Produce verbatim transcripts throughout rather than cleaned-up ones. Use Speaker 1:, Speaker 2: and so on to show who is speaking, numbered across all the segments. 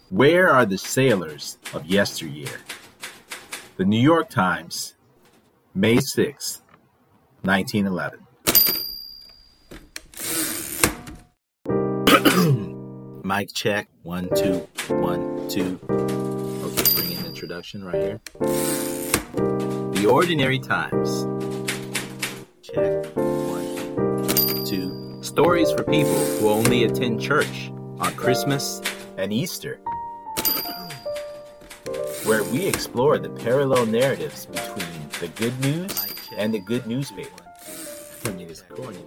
Speaker 1: Where are the sailors of yesteryear? The New York Times, May sixth, nineteen eleven. Mic check. One, two, one, two. Okay, bring in introduction right here. The Ordinary Times. Check. One, two. Stories for people who only attend church on Christmas and Easter, where we explore the parallel narratives between the good news and the good newspaper. I mean, it's corny.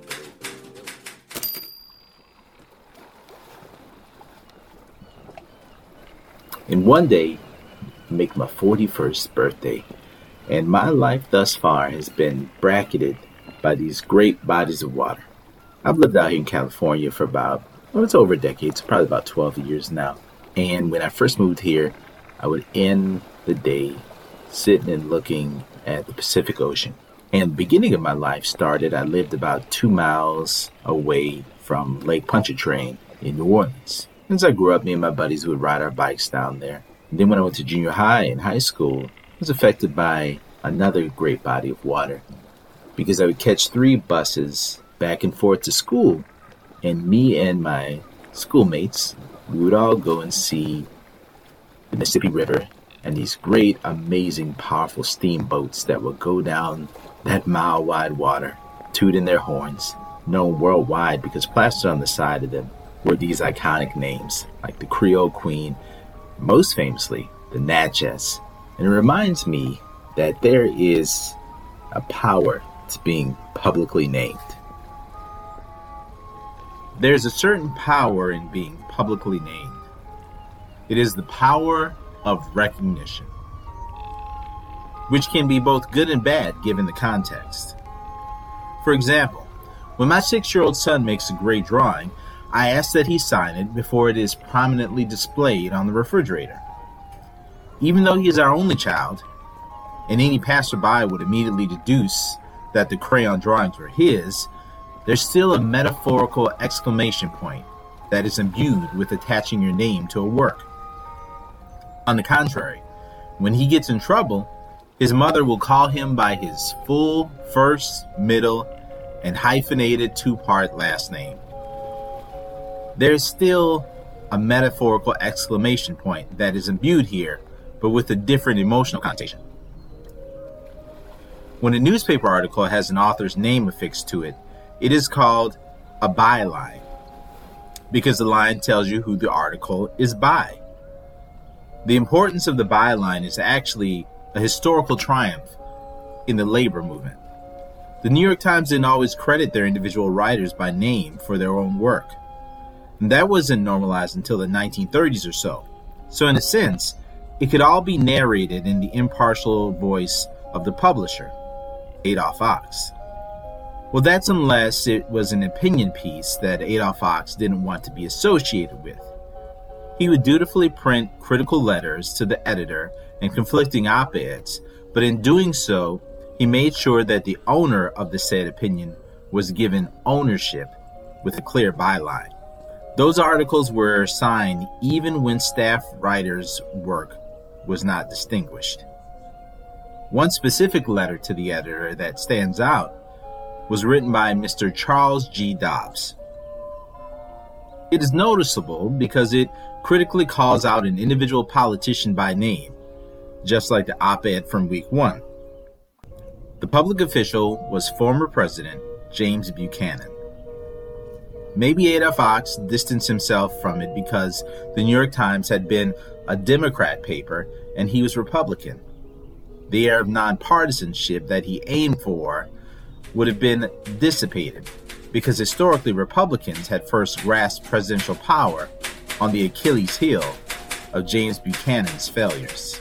Speaker 1: In one day, I make my forty-first birthday, and my life thus far has been bracketed by these great bodies of water. I've lived out here in California for about, well, it's over a decade, it's probably about twelve years now. And when I first moved here, I would end the day sitting and looking at the Pacific Ocean. And the beginning of my life started, I lived about two miles away from Lake Pontchartrain in New Orleans. As I grew up, me and my buddies would ride our bikes down there. And then when I went to junior high and high school, I was affected by another great body of water, because I would catch three buses back and forth to school, and me and my schoolmates, we would all go and see the Mississippi River and these great, amazing, powerful steamboats that would go down that mile-wide water, tooting their horns, known worldwide because plastered on the side of them were these iconic names, like the Creole Queen, most famously, the Natchez. And it reminds me that there is a power to being publicly named. There's a certain power in being publicly named. It is the power of recognition, which can be both good and bad given the context. For example, when my six-year-old son makes a great drawing, I ask that he sign it before it is prominently displayed on the refrigerator. Even though he is our only child, and any passerby would immediately deduce that the crayon drawings were his, there's still a metaphorical exclamation point that is imbued with attaching your name to a work. On the contrary, when he gets in trouble, his mother will call him by his full first, middle, and hyphenated two-part last name. There's still a metaphorical exclamation point that is imbued here, but with a different emotional connotation. When a newspaper article has an author's name affixed to it, it is called a byline, because the line tells you who the article is by. The importance of the byline is actually a historical triumph in the labor movement. The New York Times didn't always credit their individual writers by name for their own work. And that wasn't normalized until the nineteen thirties or so. So in a sense, it could all be narrated in the impartial voice of the publisher, Adolph Ochs. Well, that's unless it was an opinion piece that Adolph Ochs didn't want to be associated with. He would dutifully print critical letters to the editor and conflicting op-eds, but in doing so, he made sure that the owner of the said opinion was given ownership with a clear byline. Those articles were signed even when staff writers' work was not distinguished. One specific letter to the editor that stands out was written by Mister Charles G. Dobbs. It is noticeable because it critically calls out an individual politician by name, just like the op-ed from week one. The public official was former President James Buchanan. Maybe Adolph Ochs distanced himself from it because the New York Times had been a Democrat paper and he was Republican. The air of nonpartisanship that he aimed for would have been dissipated because historically Republicans had first grasped presidential power on the Achilles heel of James Buchanan's failures.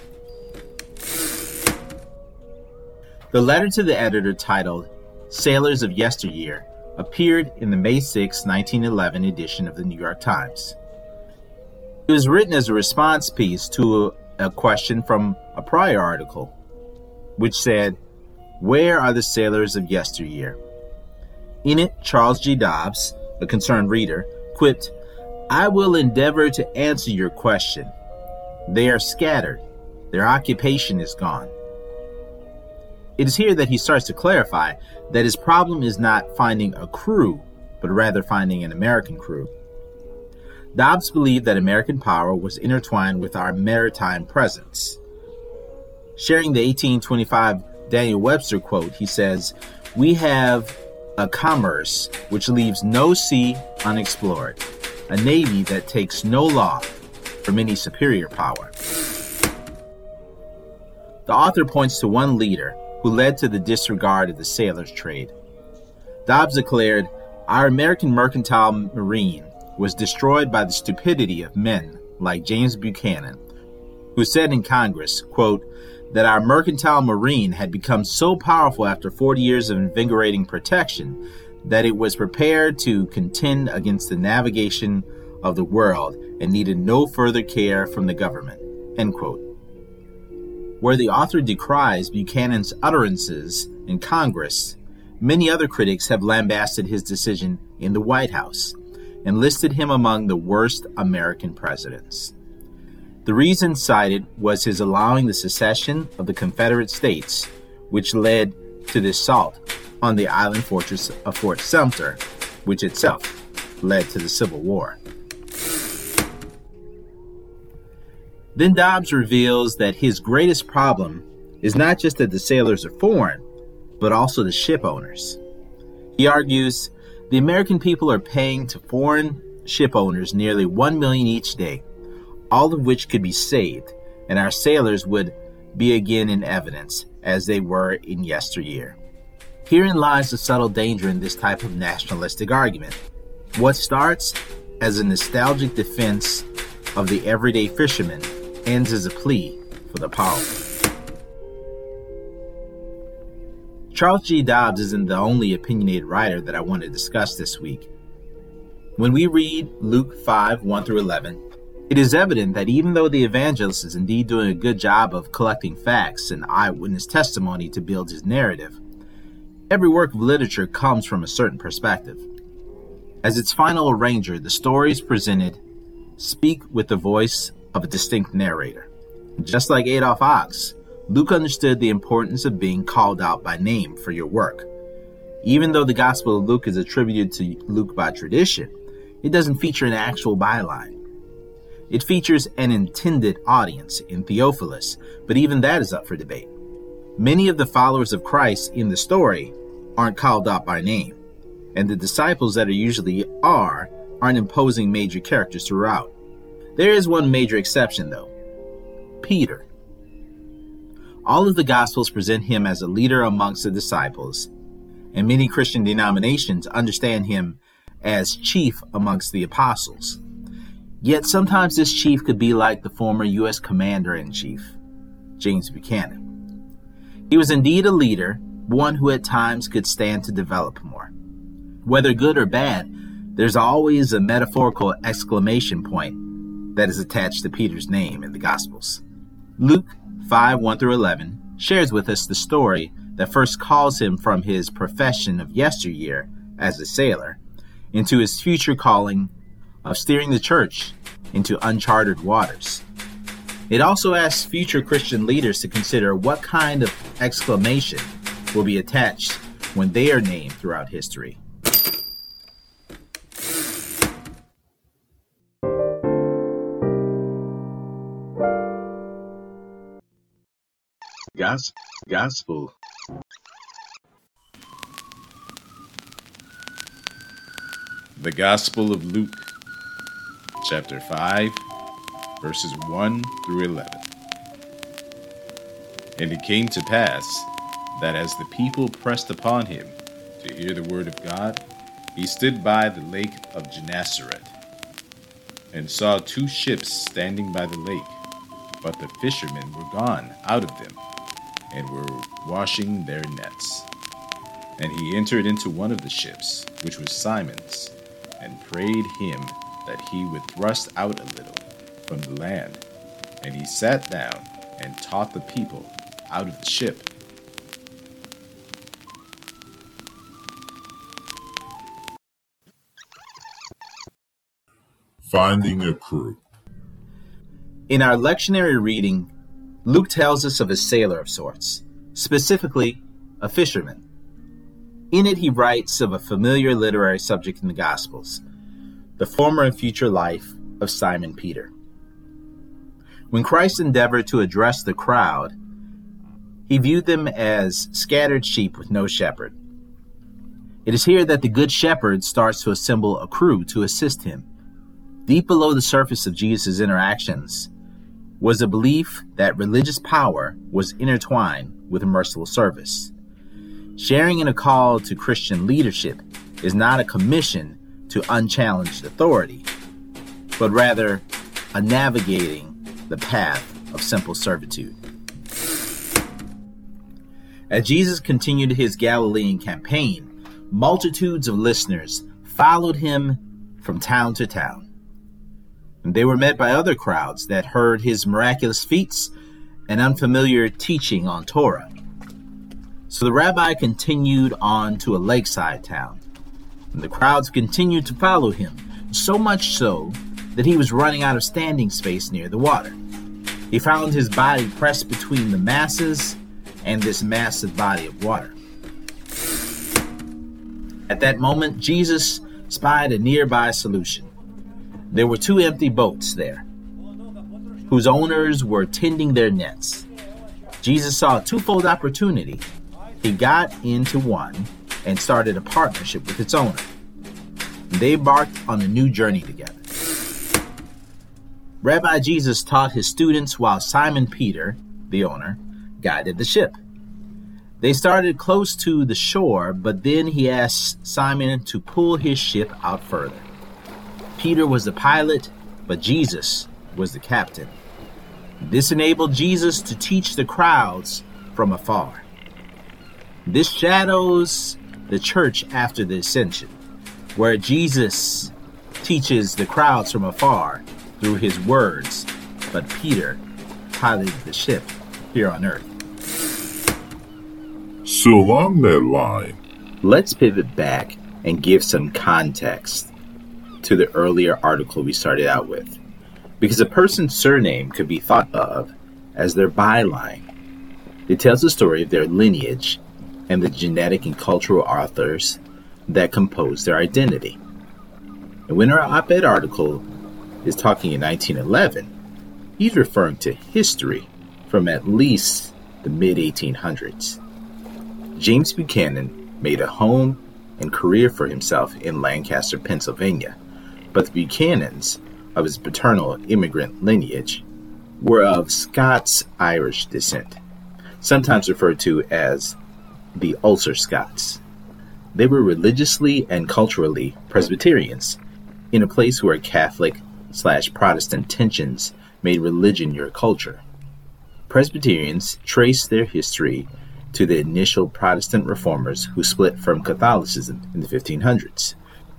Speaker 1: The letter to the editor titled Sailors of Yesteryear appeared in the May sixth, nineteen eleven edition of the New York Times. It was written as a response piece to a, a question from a prior article, which said, "Where are the sailors of yesteryear?" In it, Charles G. Dobbs, a concerned reader, quipped, "I will endeavor to answer your question, They are scattered. Their occupation is gone. It is here that he starts to clarify that his problem is not finding a crew, but rather finding an American crew. Dobbs believed that American power was intertwined with our maritime presence. Sharing the eighteen twenty-five Daniel Webster quote, he says, "We have a commerce which leaves no sea unexplored, a navy that takes no law from any superior power." The author points to one leader who led to the disregard of the sailor's trade. Dobbs declared, "Our American mercantile marine was destroyed by the stupidity of men like James Buchanan, who said in Congress, quote, that our mercantile marine had become so powerful after forty years of invigorating protection that it was prepared to contend against the navigation of the world and needed no further care from the government," end quote. Where the author decries Buchanan's utterances in Congress, many other critics have lambasted his decision in the White House and listed him among the worst American presidents. The reason cited was his allowing the secession of the Confederate States, which led to the assault on the island fortress of Fort Sumter, which itself led to the Civil War. Then Dobbs reveals that his greatest problem is not just that the sailors are foreign, but also the ship owners. He argues the American people are paying to foreign ship owners nearly one million dollars each day, all of which could be saved, and our sailors would be again in evidence, as they were in yesteryear. Herein lies the subtle danger in this type of nationalistic argument. What starts as a nostalgic defense of the everyday fisherman ends as a plea for the powerful. Charles G. Dobbs isn't the only opinionated writer that I want to discuss this week. When we read Luke five, one through eleven, it is evident that even though the evangelist is indeed doing a good job of collecting facts and eyewitness testimony to build his narrative, every work of literature comes from a certain perspective. As its final arranger, the stories presented speak with the voice of a distinct narrator. Just like Adolph Ox, Luke understood the importance of being called out by name for your work. Even though the Gospel of Luke is attributed to Luke by tradition, it doesn't feature an actual byline. It features an intended audience in Theophilus, but even that is up for debate. Many of the followers of Christ in the story aren't called out by name, and the disciples that are usually are aren't imposing major characters throughout. There is one major exception, though: Peter. All of the Gospels present him as a leader amongst the disciples, and many Christian denominations understand him as chief amongst the apostles. Yet sometimes this chief could be like the former U S Commander-in-Chief, James Buchanan. He was indeed a leader, one who at times could stand to develop more. Whether good or bad, there's always a metaphorical exclamation point that is attached to Peter's name in the Gospels. Luke five, one through eleven shares with us the story that first calls him from his profession of yesteryear as a sailor into his future calling of steering the church into uncharted waters. It also asks future Christian leaders to consider what kind of exclamation will be attached when they are named throughout history. Gos- Gospel.
Speaker 2: The Gospel of Luke, chapter five, verses one through eleven. And it came to pass that as the people pressed upon him to hear the word of God, he stood by the lake of Gennesaret, and saw two ships standing by the lake, but the fishermen were gone out of them, and were washing their nets. And he entered into one of the ships, which was Simon's, and prayed him that he would thrust out a little from the land. And he sat down and taught the people out of the ship.
Speaker 3: Finding a crew.
Speaker 1: In our lectionary reading, Luke tells us of a sailor of sorts, specifically a fisherman. In it, he writes of a familiar literary subject in the Gospels, the former and future life of Simon Peter. When Christ endeavored to address the crowd, he viewed them as scattered sheep with no shepherd. It is here that the Good Shepherd starts to assemble a crew to assist him. Deep below the surface of Jesus' interactions was a belief that religious power was intertwined with a merciful service. Sharing in a call to Christian leadership is not a commission to unchallenged authority, but rather a navigating the path of simple servitude. As Jesus continued his Galilean campaign, multitudes of listeners followed him from town to town. And they were met by other crowds that heard his miraculous feats and unfamiliar teaching on Torah. So the rabbi continued on to a lakeside town, and the crowds continued to follow him, so much so that he was running out of standing space near the water. He found his body pressed between the masses and this massive body of water. At that moment, Jesus spied a nearby solution. There were two empty boats there, whose owners were tending their nets. Jesus saw a twofold opportunity. He got into one and started a partnership with its owner. They embarked on a new journey together. Rabbi Jesus taught his students while Simon Peter, the owner, guided the ship. They started close to the shore, but then he asked Simon to pull his ship out further. Peter was the pilot, but Jesus was the captain. This enabled Jesus to teach the crowds from afar. This shadows the church after the ascension, where Jesus teaches the crowds from afar through his words, but Peter piloted the ship here on earth.
Speaker 3: So along that line,
Speaker 1: let's pivot back and give some context to the earlier article we started out with, because a person's surname could be thought of as their byline. It tells the story of their lineage and the genetic and cultural authors that compose their identity. And when our op-ed article is talking in nineteen eleven, he's referring to history from at least the mid eighteen hundreds. James Buchanan made a home and career for himself in Lancaster, Pennsylvania, but the Buchanans of his paternal immigrant lineage were of Scots-Irish descent, sometimes referred to as the Ulster Scots. They were religiously and culturally Presbyterians, in a place where Catholic slash Protestant tensions made religion your culture. Presbyterians trace their history to the initial Protestant reformers who split from Catholicism in the fifteen hundreds.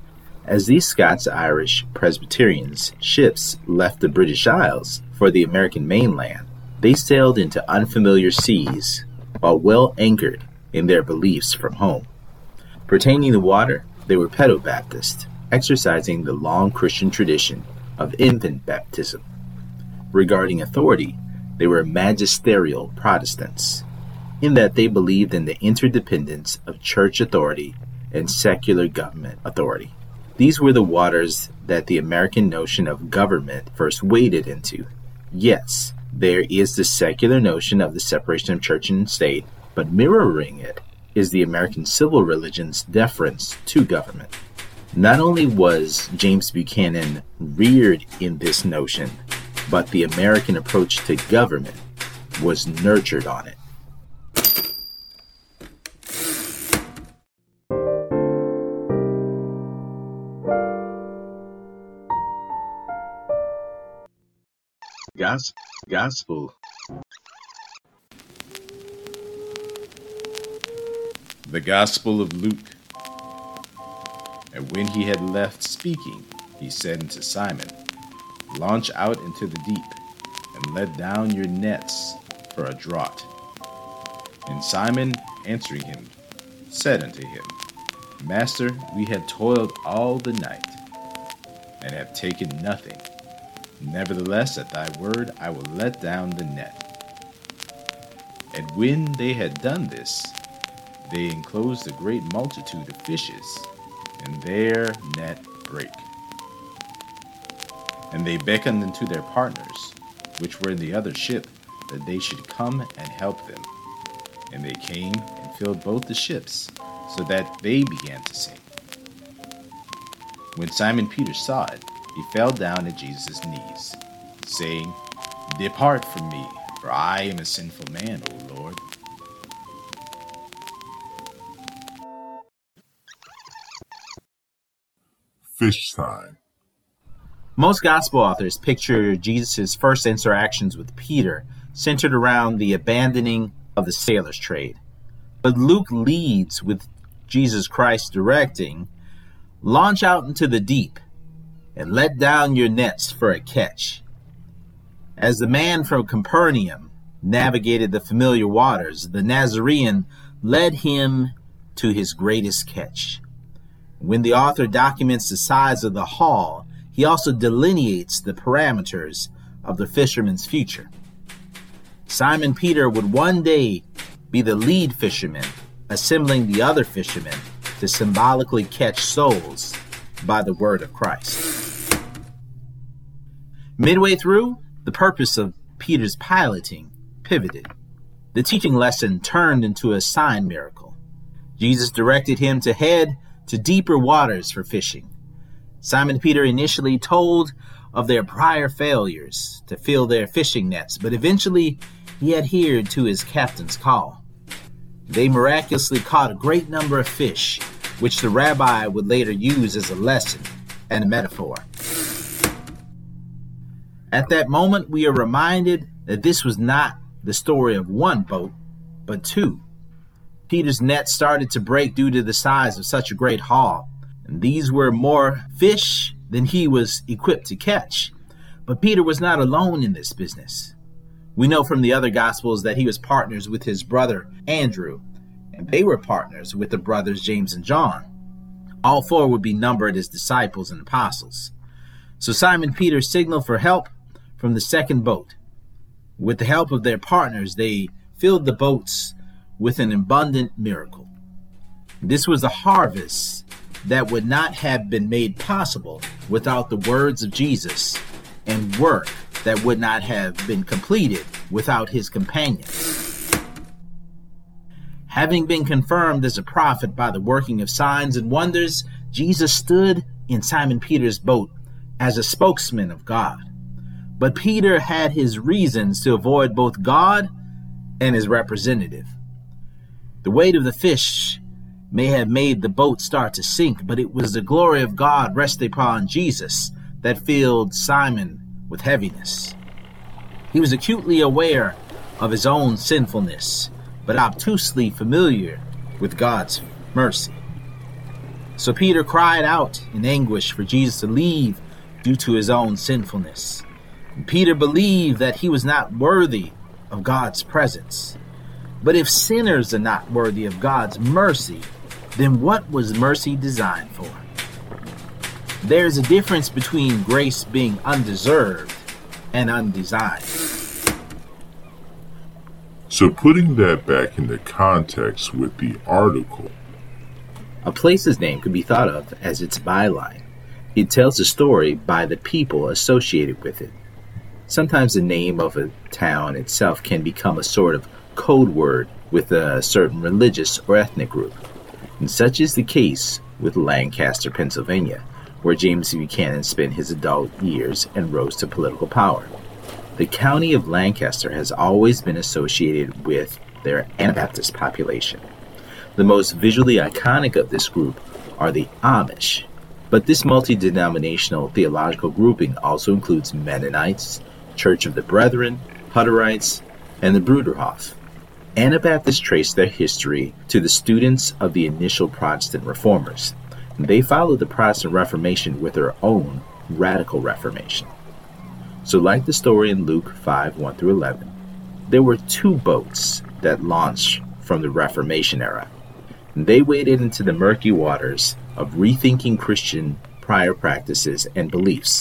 Speaker 1: As these Scots-Irish Presbyterians ships left the British Isles for the American mainland, they sailed into unfamiliar seas while well anchored in their beliefs from home. Pertaining to water, they were Pedobaptist, exercising the long Christian tradition of infant baptism. Regarding authority, they were magisterial Protestants, in that they believed in the interdependence of church authority and secular government authority. These were the waters that the American notion of government first waded into. Yes, there is the secular notion of the separation of church and state, but mirroring it is the American civil religion's deference to government. Not only was James Buchanan reared in this notion, but the American approach to government was nurtured on it. Gospel. Gospel.
Speaker 2: The Gospel of Luke. And when he had left speaking, he said unto Simon, Launch out into the deep, and let down your nets for a draught. And Simon, answering him, said unto him, Master, we have toiled all the night, and have taken nothing. Nevertheless, at thy word I will let down the net. And when they had done this, they enclosed a great multitude of fishes, and their net brake. And they beckoned unto their partners, which were in the other ship, that they should come and help them. And they came and filled both the ships, so that they began to sink. When Simon Peter saw it, he fell down at Jesus' knees, saying, Depart from me, for I am a sinful man, O Lord.
Speaker 3: Fish time.
Speaker 1: Most gospel authors picture Jesus' first interactions with Peter centered around the abandoning of the sailor's trade. But Luke leads with Jesus Christ directing, Launch out into the deep and let down your nets for a catch. As the man from Capernaum navigated the familiar waters, the Nazarene led him to his greatest catch. When the author documents the size of the haul, he also delineates the parameters of the fisherman's future. Simon Peter would one day be the lead fisherman, assembling the other fishermen to symbolically catch souls by the word of Christ. Midway through, the purpose of Peter's piloting pivoted. The teaching lesson turned into a sign miracle. Jesus directed him to head to deeper waters for fishing. Simon Peter initially told of their prior failures to fill their fishing nets, but eventually he adhered to his captain's call. They miraculously caught a great number of fish, which the rabbi would later use as a lesson and a metaphor. At that moment, we are reminded that this was not the story of one boat, but two. Peter's net started to break due to the size of such a great haul, and these were more fish than he was equipped to catch. But Peter was not alone in this business. We know from the other Gospels that he was partners with his brother Andrew, and they were partners with the brothers James and John. All four would be numbered as disciples and apostles. So Simon Peter signaled for help from the second boat. With the help of their partners, they filled the boats with an abundant miracle. This was a harvest that would not have been made possible without the words of Jesus, and work that would not have been completed without his companions. Having been confirmed as a prophet by the working of signs and wonders, Jesus stood in Simon Peter's boat as a spokesman of God. But Peter had his reasons to avoid both God and his representative. The weight of the fish may have made the boat start to sink, but it was the glory of God resting upon Jesus that filled Simon with heaviness. He was acutely aware of his own sinfulness, but obtusely familiar with God's mercy. So Peter cried out in anguish for Jesus to leave due to his own sinfulness. And Peter believed that he was not worthy of God's presence. But if sinners are not worthy of God's mercy, then what was mercy designed for? There is a difference between grace being undeserved and undesigned.
Speaker 3: So putting that back into context with the article,
Speaker 1: a place's name could be thought of as its byline. It tells a story by the people associated with it. Sometimes the name of a town itself can become a sort of code word with a certain religious or ethnic group. And such is the case with Lancaster, Pennsylvania, where James Buchanan spent his adult years and rose to political power. The county of Lancaster has always been associated with their Anabaptist population. The most visually iconic of this group are the Amish, but this multi-denominational theological grouping also includes Mennonites, Church of the Brethren, Hutterites, and the Bruderhof. Anabaptists trace their history to the students of the initial Protestant reformers. They followed the Protestant Reformation with their own radical reformation. So like the story in Luke five, one through eleven, there were two boats that launched from the Reformation era. They waded into the murky waters of rethinking Christian prior practices and beliefs,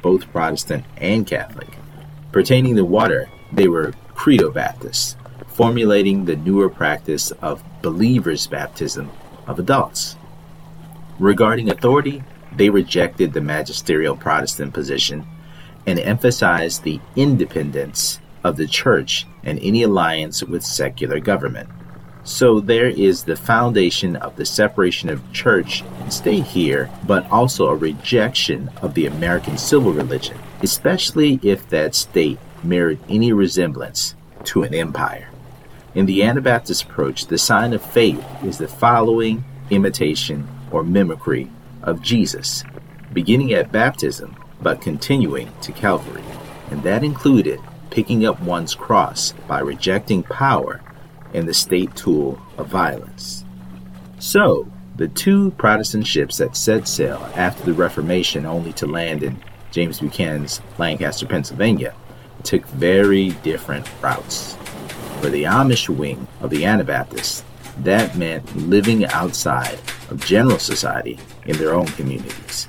Speaker 1: both Protestant and Catholic. Pertaining to water, they were Credo Baptists, formulating the newer practice of believers' baptism of adults. Regarding authority, they rejected the magisterial Protestant position and emphasized the independence of the church and any alliance with secular government. So there is the foundation of the separation of church and state here, but also a rejection of the American civil religion, especially if that state mirrored any resemblance to an empire. In the Anabaptist approach, the sign of faith is the following imitation or mimicry of Jesus, beginning at baptism but continuing to Calvary, and that included picking up one's cross by rejecting power and the state tool of violence. So, the two Protestant ships that set sail after the Reformation only to land in James Buchanan's Lancaster, Pennsylvania, took very different routes. For the Amish wing of the Anabaptists, that meant living outside of general society in their own communities.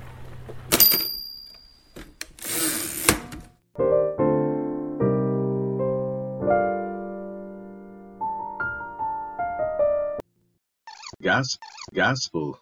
Speaker 1: Gospel. Gospel.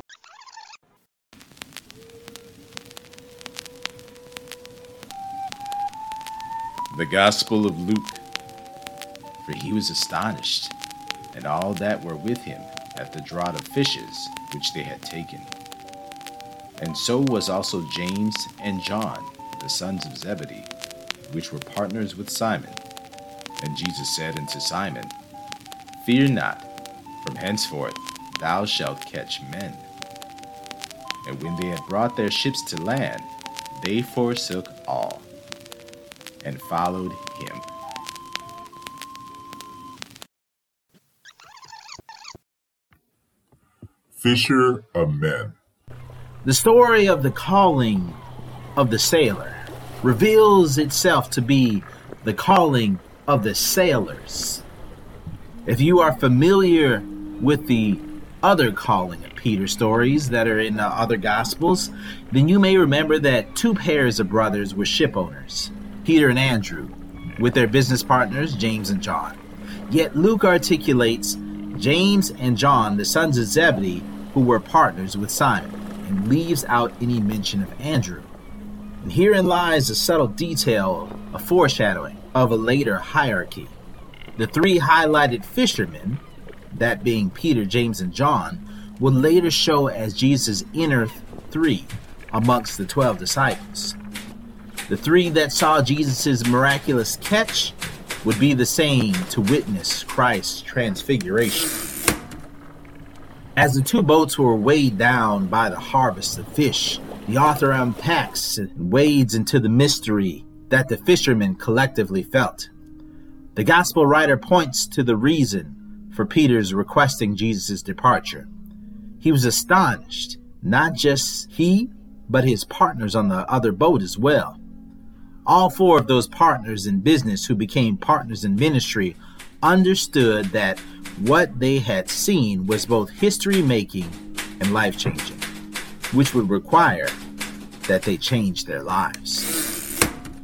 Speaker 2: The Gospel of Luke. For he was astonished, and all that were with him, at the draught of fishes which they had taken. And so was also James and John, the sons of Zebedee, which were partners with Simon. And Jesus said unto Simon, Fear not, from henceforth thou shalt catch men. And when they had brought their ships to land, they forsook all, and followed him.
Speaker 3: Fisher of men.
Speaker 1: The story of the calling of the sailor reveals itself to be the calling of the sailors. If you are familiar with the other calling of Peter stories that are in the other Gospels, then you may remember that two pairs of brothers were ship owners, Peter and Andrew, with their business partners, James and John. Yet Luke articulates James and John, the sons of Zebedee, who were partners with Simon, and leaves out any mention of Andrew. And herein lies a subtle detail, a foreshadowing of a later hierarchy. The three highlighted fishermen, that being Peter, James, and John, would later show as Jesus' inner three amongst the twelve disciples. The three that saw Jesus' miraculous catch would be the same to witness Christ's transfiguration. As the two boats were weighed down by the harvest of fish, the author unpacks and wades into the mystery that the fishermen collectively felt. The gospel writer points to the reason for Peter's requesting Jesus' departure. He was astonished, not just he, but his partners on the other boat as well. All four of those partners in business who became partners in ministry understood that what they had seen was both history-making and life-changing, which would require that they change their lives.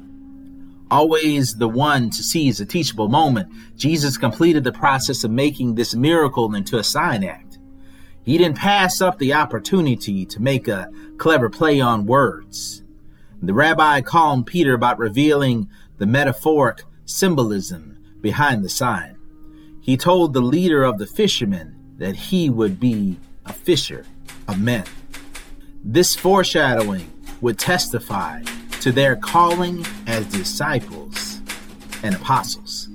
Speaker 1: Always the one to seize a teachable moment, Jesus completed the process of making this miracle into a sign act. He didn't pass up the opportunity to make a clever play on words. The rabbi calmed Peter about revealing the metaphoric symbolism behind the sign. He told the leader of the fishermen that he would be a fisher of men. This foreshadowing would testify to their calling as disciples and apostles.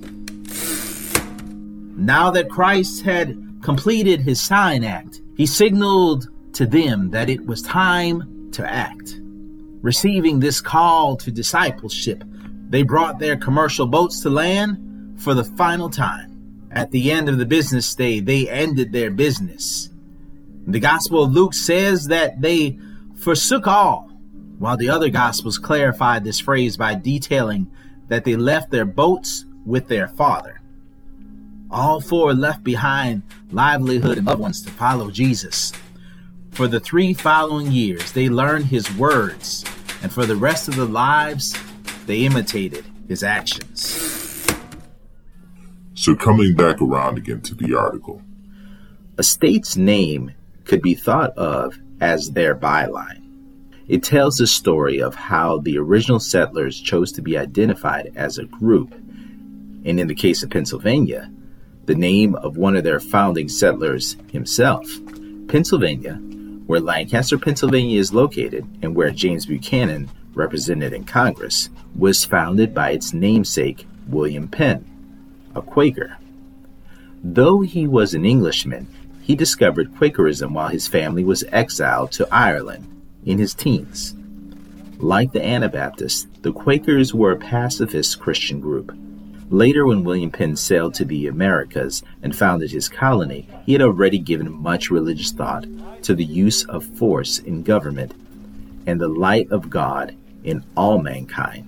Speaker 1: Now that Christ had completed his sign act, he signaled to them that it was time to act. Receiving this call to discipleship, they brought their commercial boats to land for the final time. At the end of the business day, they ended their business. The Gospel of Luke says that they forsook all, while the other Gospels clarified this phrase by detailing that they left their boats with their Father. All four left behind livelihood and loved ones to follow Jesus. For the three following years, they learned his words and for the rest of their lives, they imitated his actions.
Speaker 3: So coming back around again to the article.
Speaker 1: A state's name could be thought of as their byline. It tells the story of how the original settlers chose to be identified as a group. And in the case of Pennsylvania, the name of one of their founding settlers himself. Pennsylvania, where Lancaster, Pennsylvania is located and where James Buchanan represented in Congress, was founded by its namesake, William Penn, a Quaker. Though he was an Englishman, he discovered Quakerism while his family was exiled to Ireland in his teens. Like the Anabaptists, the Quakers were a pacifist Christian group. Later, when William Penn sailed to the Americas and founded his colony, he had already given much religious thought to the use of force in government and the light of God in all mankind.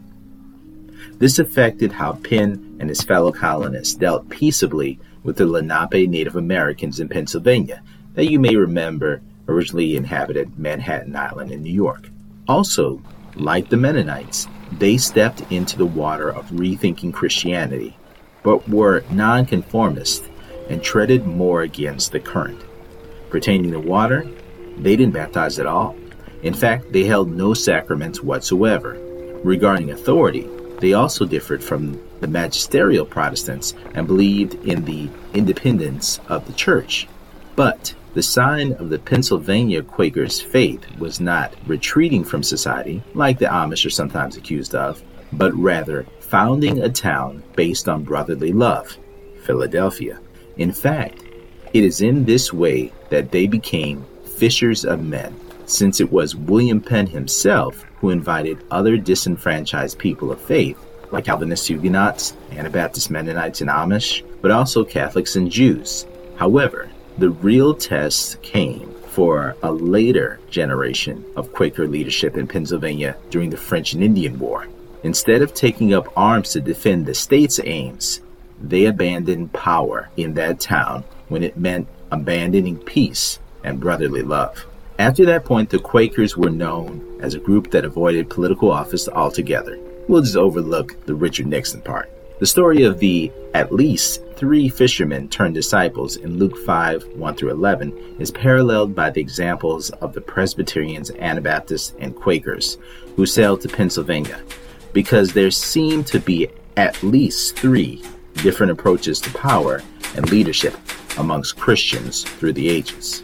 Speaker 1: This affected how Penn and his fellow colonists dealt peaceably with the Lenape Native Americans in Pennsylvania that you may remember originally inhabited Manhattan Island in New York. Also, like the Mennonites, they stepped into the water of rethinking Christianity, but were nonconformist and treaded more against the current. Pertaining to water, they didn't baptize at all. In fact, they held no sacraments whatsoever. Regarding authority, they also differed from the magisterial Protestants and believed in the independence of the church. But the sign of the Pennsylvania Quakers' faith was not retreating from society, like the Amish are sometimes accused of, but rather founding a town based on brotherly love, Philadelphia. In fact, it is in this way that they became fishers of men, since it was William Penn himself who invited other disenfranchised people of faith, like Calvinist Huguenots, Anabaptist Mennonites, and Amish, but also Catholics and Jews. However, the real test came for a later generation of Quaker leadership in Pennsylvania during the French and Indian War. Instead of taking up arms to defend the state's aims, they abandoned power in that town when it meant abandoning peace and brotherly love. After that point, the Quakers were known as a group that avoided political office altogether. We'll just overlook the Richard Nixon part. The story of the at least three fishermen turned disciples in Luke five, one through eleven is paralleled by the examples of the Presbyterians, Anabaptists, and Quakers who sailed to Pennsylvania, because there seemed to be at least three different approaches to power and leadership amongst Christians through the ages.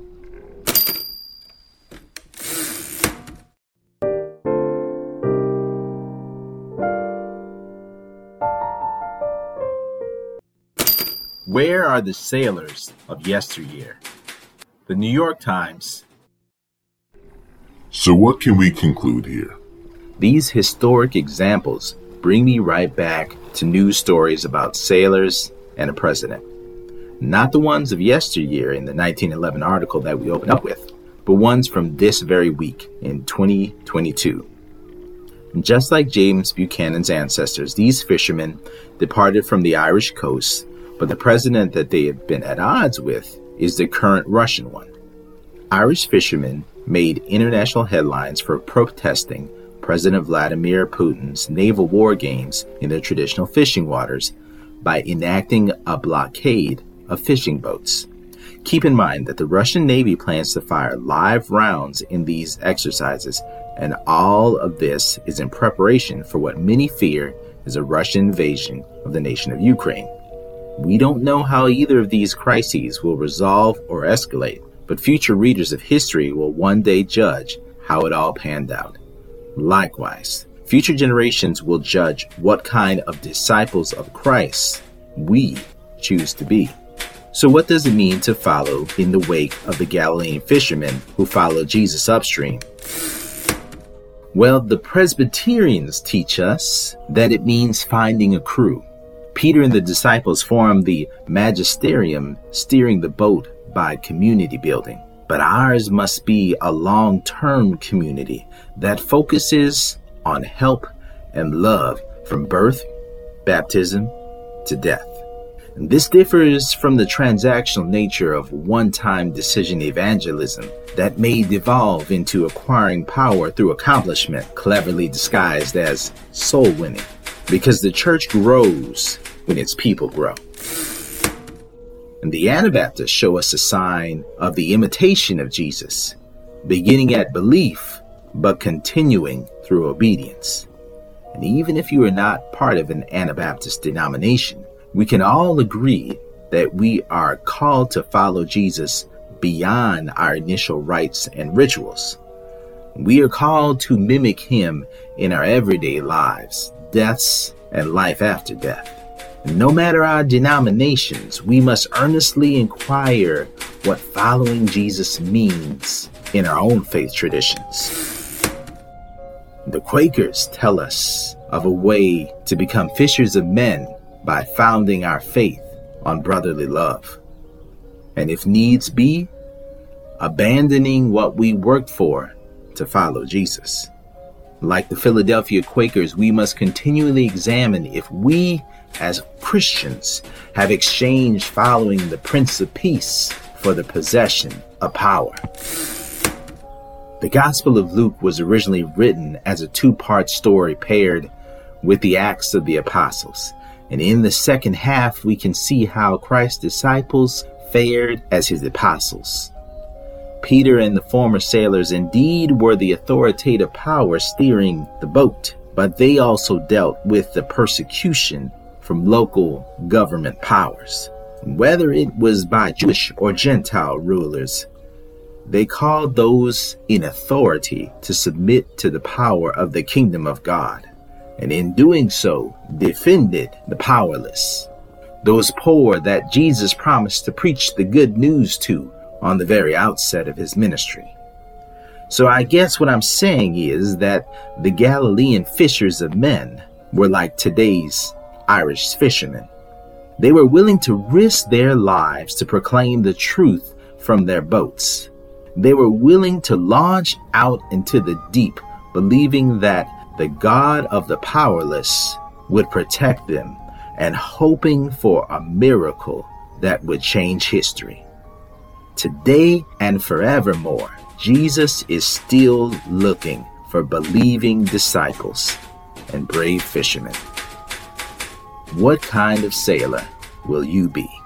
Speaker 1: Where are the sailors of yesteryear? The New York Times.
Speaker 3: So what can we conclude here?
Speaker 1: These historic examples bring me right back to news stories about sailors and a president. Not the ones of yesteryear in the nineteen eleven article that we opened up with, but ones from this very week in twenty twenty-two. And just like James Buchanan's ancestors, these fishermen departed from the Irish coast, but the president that they have been at odds with is the current Russian one. Irish fishermen made international headlines for protesting President Vladimir Putin's naval war games in their traditional fishing waters by enacting a blockade of fishing boats. Keep in mind that the Russian Navy plans to fire live rounds in these exercises, and all of this is in preparation for what many fear is a Russian invasion of the nation of Ukraine. We don't know how either of these crises will resolve or escalate, but future readers of history will one day judge how it all panned out. Likewise, future generations will judge what kind of disciples of Christ we choose to be. So what does it mean to follow in the wake of the Galilean fishermen who followed Jesus upstream? Well, the Presbyterians teach us that it means finding a crew. Peter and the disciples formed the magisterium, steering the boat by community building. But ours must be a long-term community that focuses on help and love from birth, baptism, to death. This differs from the transactional nature of one-time decision evangelism that may devolve into acquiring power through accomplishment, cleverly disguised as soul winning, because the church grows when its people grow. And the Anabaptists show us a sign of the imitation of Jesus, beginning at belief, but continuing through obedience. And even if you are not part of an Anabaptist denomination, we can all agree that we are called to follow Jesus beyond our initial rites and rituals. We are called to mimic him in our everyday lives, deaths, and life after death. No matter our denominations, we must earnestly inquire what following Jesus means in our own faith traditions. The Quakers tell us of a way to become fishers of men by founding our faith on brotherly love, and if needs be, abandoning what we worked for to follow Jesus. Like the Philadelphia Quakers, we must continually examine if we, as Christians, have exchanged following the Prince of Peace for the possession of power. The Gospel of Luke was originally written as a two-part story paired with the Acts of the Apostles. And in the second half, we can see how Christ's disciples fared as his apostles. Peter and the former sailors indeed were the authoritative power steering the boat, but they also dealt with the persecution from local government powers. Whether it was by Jewish or Gentile rulers, they called those in authority to submit to the power of the kingdom of God, and in doing so, defended the powerless, those poor that Jesus promised to preach the good news to on the very outset of his ministry. So I guess what I'm saying is that the Galilean fishers of men were like today's Irish fishermen. They were willing to risk their lives to proclaim the truth from their boats. They were willing to launch out into the deep, believing that the God of the powerless would protect them and hoping for a miracle that would change history. Today and forevermore, Jesus is still looking for believing disciples and brave fishermen. What kind of sailor will you be?